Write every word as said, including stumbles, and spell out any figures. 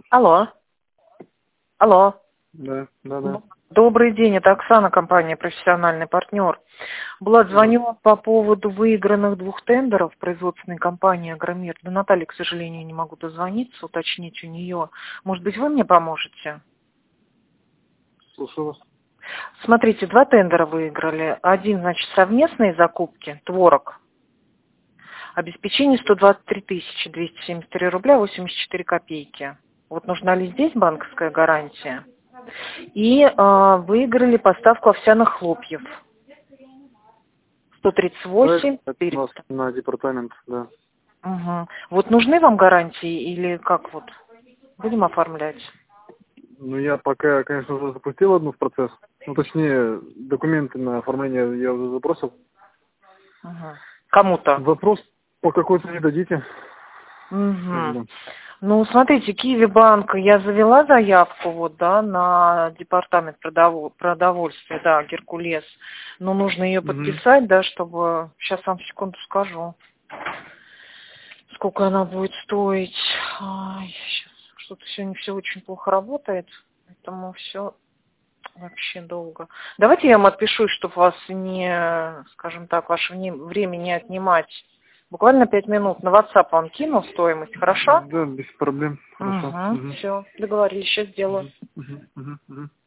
Алло. Алло. Да, да, да. Добрый день, это Оксана, компания «Профессиональный партнер». Булат, звоню по поводу выигранных двух тендеров производственной компании «Агромир». До Натальи, к сожалению, не могу дозвониться, уточнить у нее. Может быть, вы мне поможете? Слушаю вас. Смотрите, два тендера выиграли. Один, значит, совместные закупки, творог. Обеспечение сто двадцать три тысячи двести семьдесят три рубля восемьдесят четыре копейки. Вот нужна ли здесь банковская гарантия? И э, выиграли поставку овсяных хлопьев. сто тридцать восемь Это у нас четыреста. на департамент, да. Угу. Вот нужны вам гарантии или как вот? Будем оформлять? Ну, я пока, конечно, уже запустил одну в процесс. Ну, точнее, документы на оформление я уже забросил. Угу. Кому-то? Вопрос по какой-то не дадите. Угу. Ну, смотрите, Киви банк, я завела заявку вот, да, на департамент продов... продовольствия, да, Геркулес. Но нужно ее Угу. подписать, да, чтобы... Сейчас вам секунду скажу, сколько она будет стоить. Ай, сейчас что-то сегодня все очень плохо работает, поэтому все вообще долго. Давайте я вам отпишу, чтобы вас не, скажем так, ваше вне- время не отнимать. Буквально пять минут на WhatsApp вам кину стоимость, хорошо? Да, без проблем. Хорошо. Угу, Угу. все, договорились, сейчас сделаю. Угу. Угу. Угу.